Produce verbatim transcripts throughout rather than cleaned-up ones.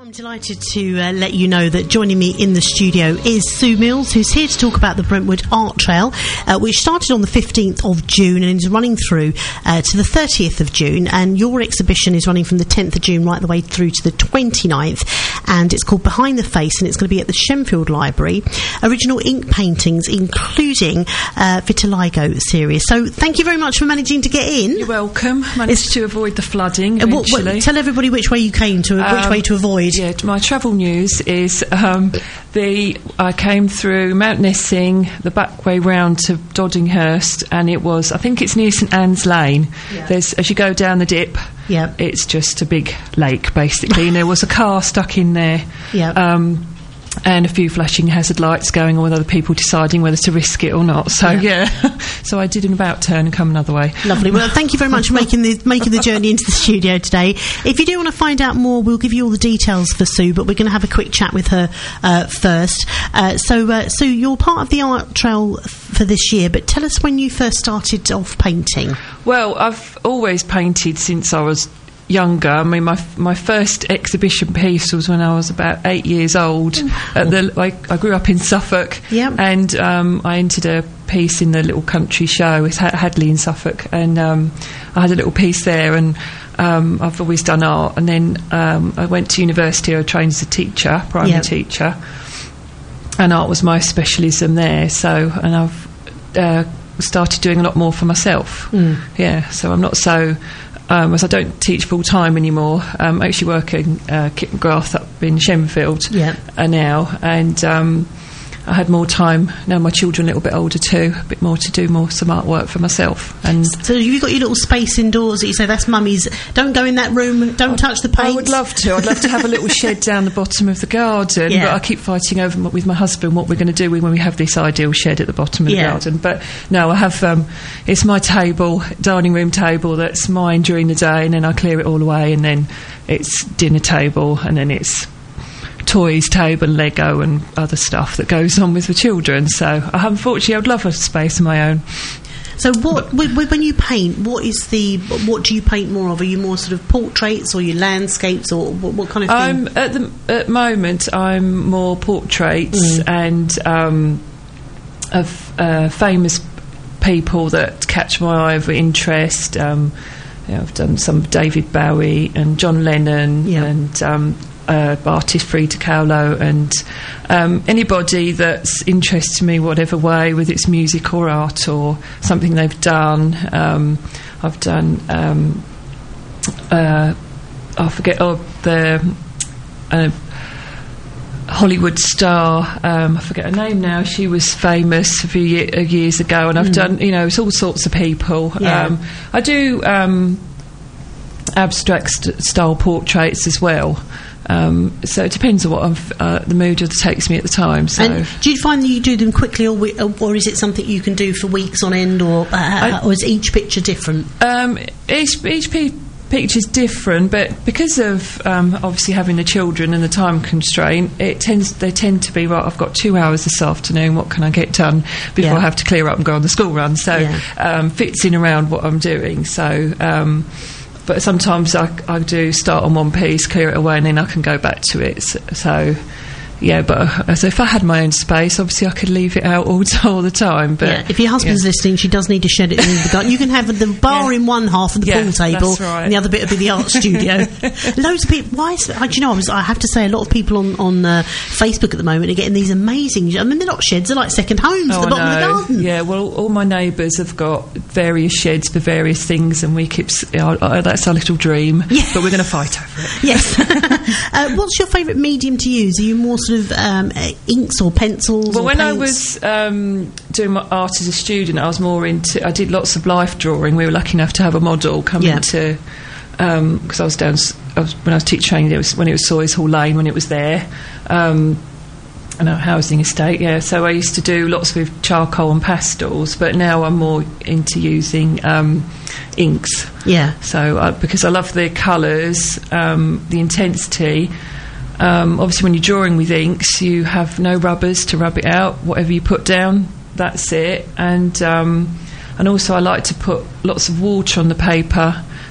I'm delighted to uh, let you know that joining me in the studio is Sue Mills, who's here to talk about the Brentwood Art Trail, uh, which started on the fifteenth of June and is running through uh, to the thirtieth of June. And your exhibition is running from the tenth of June right the way through to the twenty-ninth. And it's called Behind the Face, and it's going to be at the Shenfield Library. Original ink paintings, including uh, vitiligo series. So thank you very much for managing to get in. You're welcome. Managed it's, to avoid the flooding eventually. What, what, tell everybody which way you came to, um, which way to avoid. Yeah, my travel news is um, the I came through Mount Nessing, the back way round to Doddinghurst, and it was, I think it's near St Anne's Lane. Yeah. There's, as you go down the dip, yeah. It's just a big lake, basically, and there was a car stuck in there. Yeah. Um, and a few flashing hazard lights going on with other people deciding whether to risk it or not. So, yeah. yeah. So I did an about turn and come another way. Lovely. Well, thank you very much for making the making the journey into the studio today. If you do want to find out more, we'll give you all the details for Sue, but we're going to have a quick chat with her uh, first. Uh, so, uh, Sue, you're part of the art trail f- for this year, but tell us when you first started off painting. Well, I've always painted since I was younger. I mean, my my first exhibition piece was when I was about eight years old. Oh. At the I, I grew up in Suffolk, yep. and um, I entered a piece in the little country show. It's Hadley in Suffolk, and um, I had a little piece there. And um, I've always done art. And then um, I went to university. I trained as a teacher, primary yep. teacher, and art was my specialism there. So, and I've uh, started doing a lot more for myself. Mm. Yeah, so I'm not so. Um, as I don't teach full time anymore, um, I actually work in uh, Kit McGrath up in Shenfield yep. uh, now, and um, I had more time. Now my children are a little bit older too, a bit more to do more some artwork for myself. And so you've got your little space indoors that you say, that's mummy's, don't go in that room, don't I, touch the paint. I would love to. I'd love to have a little shed down the bottom of the garden, yeah. but I keep fighting over m- with my husband what we're going to do when we have this ideal shed at the bottom of yeah. the garden. But no, I have, um, it's my table, dining room table, that's mine during the day, and then I clear it all away, and then it's dinner table, and then it's toys table, Lego and other stuff that goes on with the children. So unfortunately I would love a space of my own. So what when you paint, what is the what do you paint more of? Are you more sort of portraits or your landscapes, or what, what kind of thing? I'm at the at the moment I'm more portraits mm. and um, of uh, famous people that catch my eye of interest. Um, you know, I've done some David Bowie and John Lennon yeah. and um, Uh, artist Frida Kahlo, and um, anybody that's interested me whatever way, whether it's music or art or something they've done. Um, I've done um, uh, I forget oh, the uh, Hollywood star, um, I forget her name now, she was famous a few ye- years ago, and I've mm. done, you know, it's all sorts of people. yeah. um, I do um, abstract st- style portraits as well. Um, so it depends on what I've, uh, the mood takes me at the time. So. And do you find that you do them quickly, or, we, or is it something you can do for weeks on end, or, uh, I, or is each picture different? Um, each each p- picture is different, but because of um, obviously having the children and the time constraint, it tends they tend to be right. I've got two hours this afternoon. What can I get done before yeah. I have to clear up and go on the school run? So yeah. um, fits in around what I'm doing. So. Um, But sometimes I, I do start on one piece, clear it away, and then I can go back to it. So, so yeah, but uh, so if I had my own space, obviously I could leave it out all, all the time. But yeah, if your husband's yeah. listening, she does need to shed it in the garden. You can have the bar yeah. in one half and the yeah, pool table, right. and the other bit will be the art studio. Loads of people. Why? Is, uh, do you know? I, was, I have to say, a lot of people on on uh, Facebook at the moment are getting these amazing. I mean, they're not sheds; they're like second homes oh, at the bottom no. of the garden. Yeah, well, all my neighbours have got various sheds for various things, and we keep. Uh, uh, that's our little dream. Yeah. But we're going to fight over it. Yes. uh, what's your favourite medium to use? Are you more sort of um, inks or pencils? Well, or when paints? I was um, doing my art as a student, I was more into. I did lots of life drawing. We were lucky enough to have a model come yeah. into because um, I was down. I was, when I was teacher training, it was when it was Sawyers Hall Lane when it was there. Um, and our housing estate, yeah. So I used to do lots with charcoal and pastels, but now I'm more into using um, inks. Yeah. So uh, because I love the colours, um, the intensity. Um, obviously, when you're drawing with inks, you have no rubbers to rub it out. Whatever you put down, that's it. And um, and also, I like to put lots of water on the paper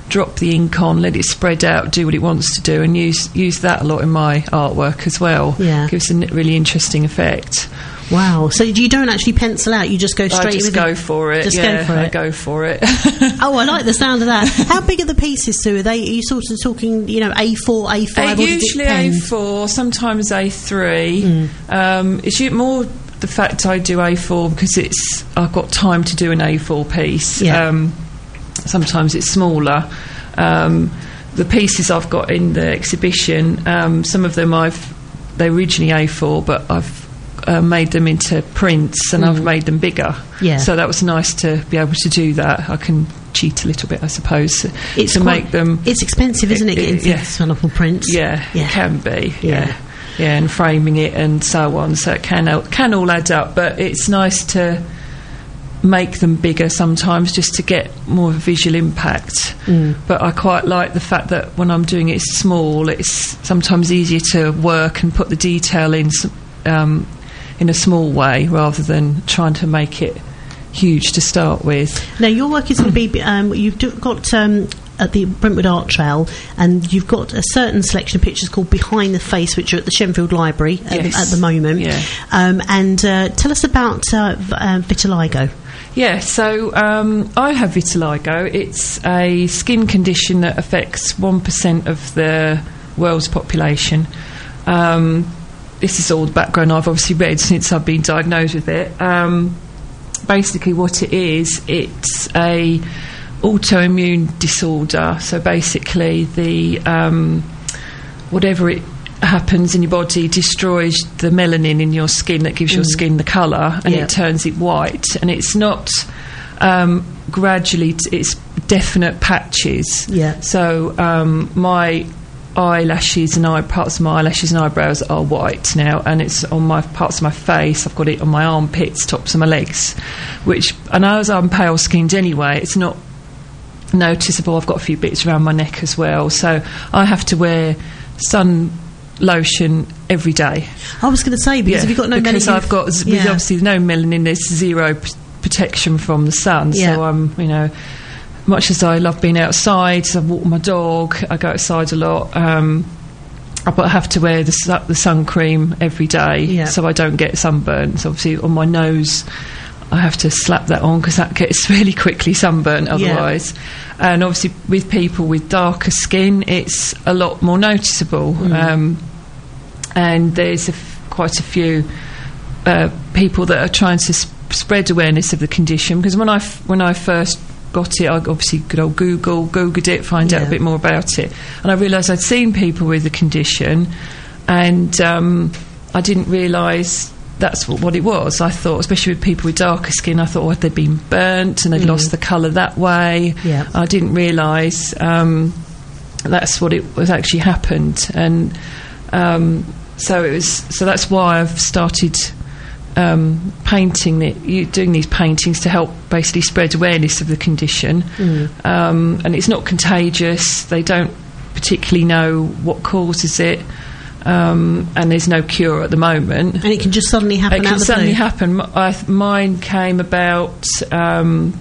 drop the ink on, let it spread out, do what it wants to do, and use use that a lot in my artwork as well. Yeah. Gives a really interesting effect. Wow. So you don't actually pencil out, you just go straight I just with go it? for it. Just yeah, go for I it. go for it. Oh, I like the sound of that. How big are the pieces, Sue? Are they, are you sort of talking, you know, A four, A five? Uh, or does it usually depend? A four, sometimes A three. Mm. Um, it's u- more the fact I do A four because it's I've got time to do an A four piece. Yeah. Um, sometimes it's smaller. Um, the pieces I've got in the exhibition, um, some of them I've they're originally A four, but I've uh, made them into prints and mm. I've made them bigger. Yeah. So that was nice to be able to do that. I can cheat a little bit, I suppose, it's to quite, make them. It's expensive, isn't it? it, Getting it yeah. these wonderful prints. Yeah, yeah, it can be. Yeah. yeah. Yeah, and framing it and so on. So it can all, can all add up, but it's nice to make them bigger sometimes just to get more of a visual impact. Mm. But I quite like the fact that when I'm doing it small, it's sometimes easier to work and put the detail in um, in a small way rather than trying to make it huge to start with. Now, your work is going to be, um, you've do, got um, at the Brentwood Art Trail, and you've got a certain selection of pictures called Behind the Face, which are at the Shenfield Library at, Yes. the, at the moment. Yeah. Um, and uh, tell us about uh, v- uh, vitiligo. Yeah, so um, I have vitiligo. It's a skin condition that affects one percent of the world's population. Um, this is all the background I've obviously read since I've been diagnosed with it. Um, basically what it is, it's a autoimmune disorder. So basically the um, whatever it happens in your body destroys the melanin in your skin that gives mm. your skin the colour, and yeah. it turns it white. And it's not um, gradually, t- it's definite patches. Yeah. So um, my eyelashes and eye parts of my eyelashes and eyebrows are white now, and it's on my parts of my face. I've got it on my armpits, tops of my legs, which, and as I'm pale skinned anyway, it's not noticeable. I've got a few bits around my neck as well, so I have to wear sun lotion every day. I was going to say, because yeah, have you got no because melanin? I've got with yeah. obviously no melanin, there's zero p- protection from the sun. Yeah. So I'm, you know, much as I love being outside, I walk my dog, I go outside a lot. Um, but I have to wear the, su- the sun cream every day, yeah. so I don't get sunburnt. So obviously on my nose, I have to slap that on because that gets really quickly sunburnt otherwise. Yeah. And obviously with people with darker skin, it's a lot more noticeable. Mm. Um, and there's a f- quite a few uh, people that are trying to sp- spread awareness of the condition, because when I f- when I first got it, I obviously good old Google googled it, find yeah. out a bit more about it, and I realised I'd seen people with the condition, and um, I didn't realise that's what, what it was. I thought, especially with people with darker skin, I thought, oh, they'd been burnt and they'd mm. lost the colour that way. Yeah. I didn't realise um, that's what it was actually happened, and um, so it was. So that's why I've started um, painting it, you, doing these paintings to help basically spread awareness of the condition. Mm. Um, and it's not contagious. They don't particularly know what causes it. Um, and there's no cure at the moment. And it can just suddenly happen. It out can the suddenly blue. happen. I, mine came about um,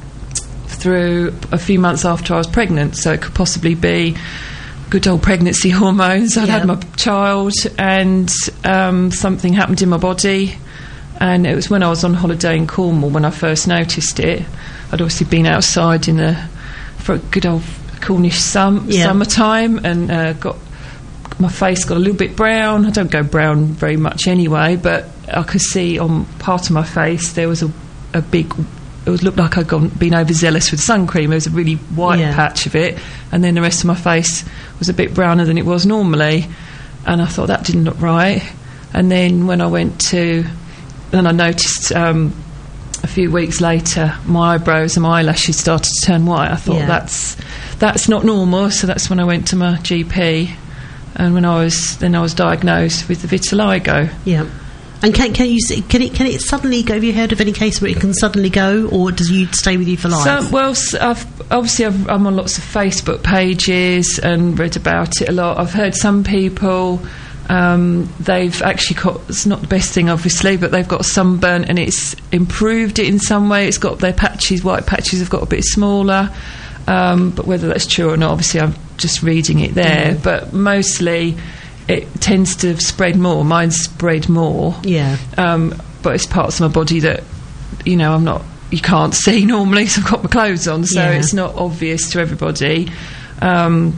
through a few months after I was pregnant, so it could possibly be good old pregnancy hormones. I'd yeah. had my child, and um, something happened in my body, and it was when I was on holiday in Cornwall when I first noticed it. I'd obviously been outside in the for a good old Cornish sum, yeah. summertime, and uh, got. My face got a little bit brown. I don't go brown very much anyway, but I could see on part of my face there was a, a big, it was, looked like I'd gone, been overzealous with sun cream. There was a really white yeah. patch of it, and then the rest of my face was a bit browner than it was normally, and I thought that didn't look right. And then when I went to, then I noticed um, a few weeks later my eyebrows and my eyelashes started to turn white. I thought yeah. that's that's not normal, so that's when I went to my G P. And when I was then I was diagnosed with the vitiligo. Yeah. And can can you see, can it can it suddenly go? Have you heard of any case where it can suddenly go, or does you stay with you for life? So, well, I've, obviously I've, I'm on lots of Facebook pages and read about it a lot. I've heard some people um, they've actually got, it's not the best thing obviously, but they've got sunburn and it's improved it in some way. It's got their patches, white patches have got a bit smaller. Um, but whether that's true or not, obviously I'm just reading it there. Mm. But mostly it tends to spread more. Mine's spread more. Yeah. Um, but it's parts of my body that, you know, I'm not, you can't see normally, so I've got my clothes on, so yeah. it's not obvious to everybody. Um,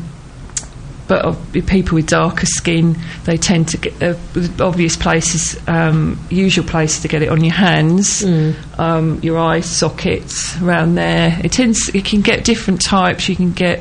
but uh, people with darker skin, they tend to get uh, obvious places, um, usual places to get it on your hands, mm. um, your eye sockets around there. It tends, it can get different types. You can get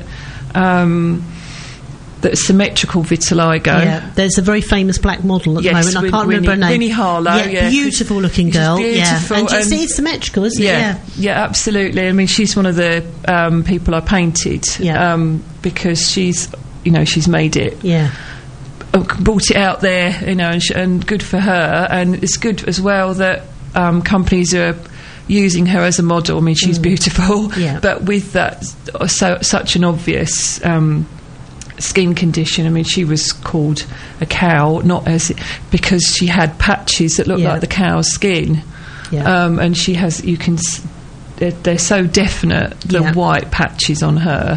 um, the symmetrical vitiligo. Yeah, there's a very famous black model at yes, the moment. I Win- can't Winnie, remember her name. Winnie Harlow. Yeah, yeah. beautiful looking girl. Beautiful. Yeah, and, and it's symmetrical, isn't yeah, it? Yeah, yeah, absolutely. I mean, she's one of the um, people I painted yeah. um, because she's, you know, she's made it. Yeah. Brought it out there, you know, and, sh- and good for her. And it's good as well that um, companies are using her as a model. I mean, she's mm. beautiful, yeah. but with that, so such an obvious um, skin condition. I mean, she was called a cow, not as because she had patches that looked yeah. like the cow's skin, yeah. um, and she has. You can, they're, they're so definite. The yeah. white patches on her,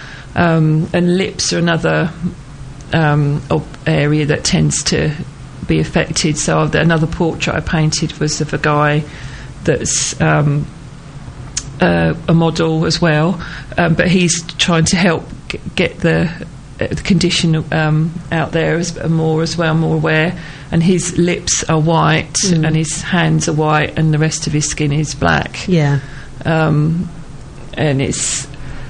um, and lips are another. Um, area that tends to be affected. So another portrait I painted was of a guy that's um, uh, a model as well, um, but he's trying to help g- get the, uh, the condition um, out there as, uh, more as well, more aware. And his lips are white, mm. and his hands are white, and the rest of his skin is black. Yeah, um, and it's.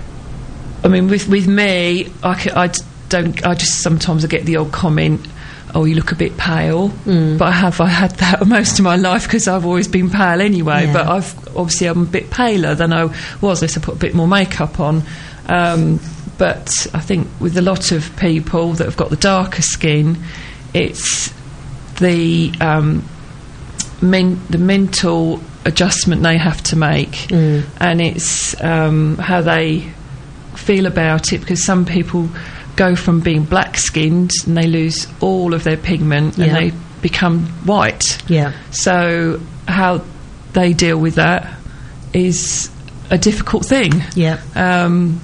I mean, with with me, I c- I don't. I just sometimes I get the odd comment, "Oh, you look a bit pale," mm. but I have I had that most of my life because I've always been pale anyway. Yeah. But I've obviously I'm a bit paler than I was unless I put a bit more makeup on. Um, but I think with a lot of people that have got the darker skin, it's the um, men- the mental adjustment they have to make, mm. and it's um, how they feel about it, because some people go from being black skinned and they lose all of their pigment, yeah. and they become white. Yeah. So how they deal with that is a difficult thing. Yeah. Um,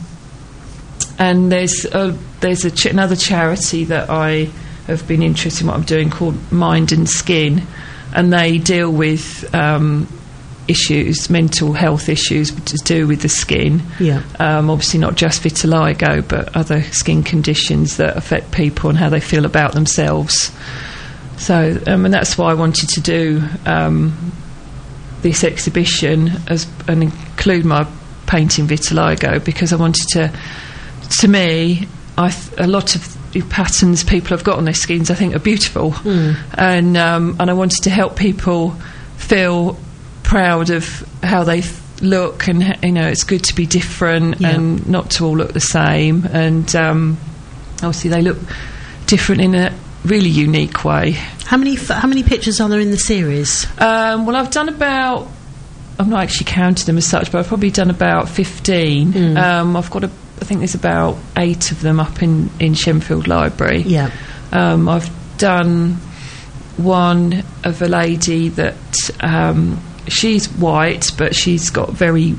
and there's a, there's a ch- another charity that I have been interested in what I'm doing called Mind and Skin, and they deal with um, issues, mental health issues to do with the skin. Yeah. Um, obviously not just vitiligo, but other skin conditions that affect people and how they feel about themselves. So, um, and that's why I wanted to do um, this exhibition as and include my painting vitiligo, because I wanted to. To me, I th- a lot of the patterns people have got on their skins, I think, are beautiful, mm. and um, and I wanted to help people feel proud of how they f- look, and you know, it's good to be different, yeah. and not to all look the same, and um, obviously they look different in a really unique way. How many f- how many pictures are there in the series? Um, well, I've done about. I've not actually counted them as such, but I've probably done about fifteen. Mm. Um, I've got a. I think there's about eight of them up in, in Shenfield Library. Yeah. Um, I've done one of a lady that um, she's white, but she's got very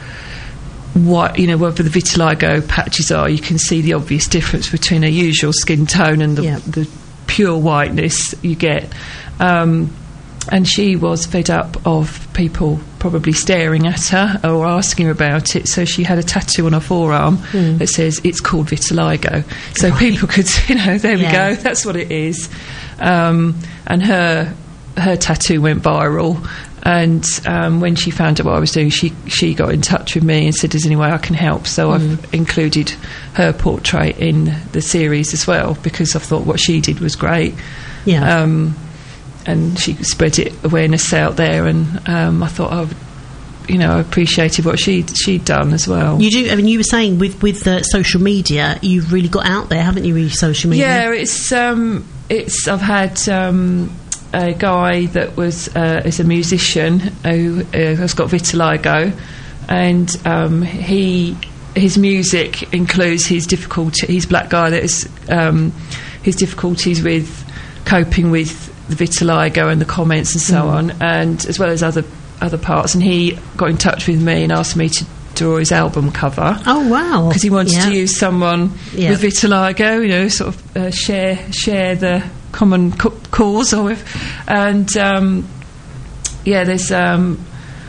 white, you know, wherever the vitiligo patches are, you can see the obvious difference between her usual skin tone and the, yeah. the pure whiteness you get. Um, and she was fed up of people probably staring at her or asking her about it, so she had a tattoo on her forearm mm. that says it's called vitiligo, so right. people could, you know, there yeah. we go, that's what it is. Um, and her her tattoo went viral, and um, when she found out what I was doing, she she got in touch with me and said, is there any way I can help? So mm. I've included her portrait in the series as well, because I thought what she did was great. Yeah. Um, and she spread it awareness out there, and um, I thought I would, you know, I appreciated what she she'd done as well. You do. I mean, you were saying with with uh, social media, you've really got out there, haven't you? With social media. Yeah, it's um, it's. I've had um, a guy that was uh, is a musician who uh, has got vitiligo, and um, he his music includes his difficulty. He's a black guy that is um, his difficulties with coping with the vitiligo and the comments and so mm. on, and as well as other other parts. And he got in touch with me and asked me to draw his album cover. Oh wow! Because he wanted yeah. to use someone yeah. with vitiligo, you know, sort of uh, share share the common co- cause with, and um, yeah, there's um,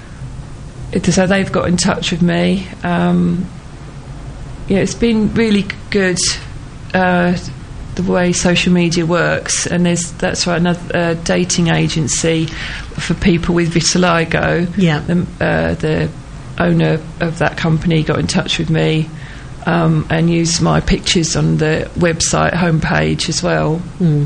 it, so they've got in touch with me. Um, yeah, it's been really good. Uh, the way social media works, and there's that's right another uh, dating agency for people with vitiligo. Yeah, the, uh, the owner of that company got in touch with me um, and used my pictures on the website homepage as well. Mm.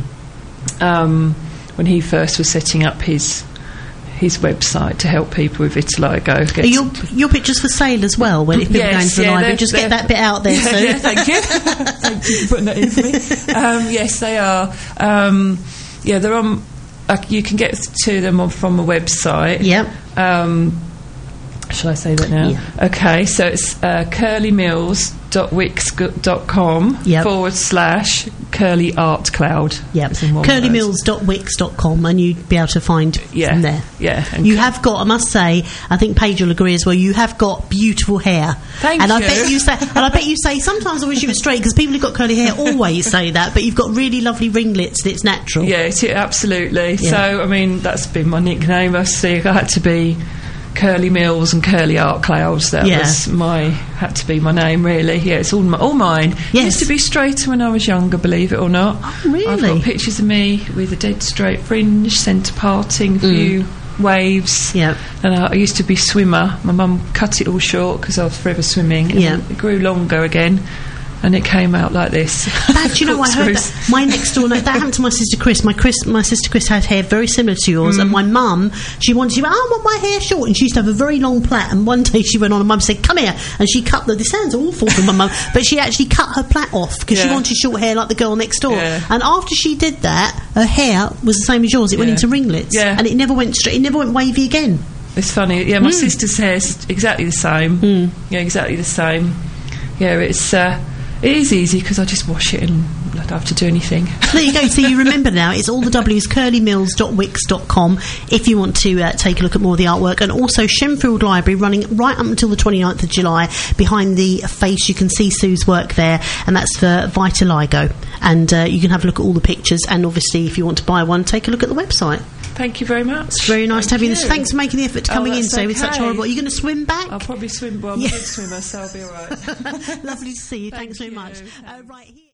Um, when he first was setting up his his website to help people with vitiligo. Are your, your pictures for sale as well? When if people yes, going to the yeah, library, just get that bit out there. Yeah, so. yeah, thank you, thank you for putting that in for me. Um, yes, they are. Um, yeah, they're on. Uh, you can get to them on, from a website. Yep. Um, shall I say that now? Yeah. Okay, so it's uh, curly mills dot wix dot com yep. forward slash curly art cloud. Yep. curly mills dot wix dot com, and you'd be able to find yeah. from there. Yeah. And you have got, I must say, I think Paige will agree as well, you have got beautiful hair. Thank and you. I bet you say, and I bet you say, sometimes I wish you were straight, because people who've got curly hair always say that, but you've got really lovely ringlets and it's natural. Yeah, it, absolutely. Yeah. So, I mean, that's been my nickname. I see I had to be Curly Mills and Curly Art Clouds. That yeah. was my had to be my name, really. Yeah, it's all my, all mine. Yes. Used to be straighter when I was younger, believe it or not. Oh, really? I've got pictures of me with a dead straight fringe, centre parting, few mm. waves. Yeah. And I, I used to be swimmer. My mum cut it all short because I was forever swimming. And yeah. it grew longer again. And it came out like this. But you know, I heard that my next door, that happened to my sister Chris. My Chris, my sister Chris had hair very similar to yours, mm. and my mum, she wanted, she went, oh, I want my hair short, and she used to have a very long plait. And one day she went on, and mum said, "Come here," and she cut the. This sounds awful from my mum, but she actually cut her plait off because yeah. she wanted short hair like the girl next door. Yeah. And after she did that, her hair was the same as yours. It yeah. went into ringlets, yeah. and it never went straight. It never went wavy again. It's funny. Yeah, my mm. sister's hair's exactly the same. Mm. Yeah, exactly the same. Yeah, it's. Uh, It is easy because I just wash it and I don't have to do anything. There you go. So you remember now. It's all the W's, curly mills dot wix dot com, if you want to uh, take a look at more of the artwork. And also Shenfield Library, running right up until the twenty-ninth of July. Behind the face, you can see Sue's work there, and that's for vitiligo. And uh, you can have a look at all the pictures. And obviously, if you want to buy one, take a look at the website. Thank you very much. It's very nice Thank to have you. you. This. Thanks for making the effort to oh, coming in, Sue, with okay. such horrible. Are you going to swim back? I'll probably swim. Well, I'm yeah. a good swimmer, so I'll be all right. Lovely to see you. Thank Thanks very you. much. Uh, right here.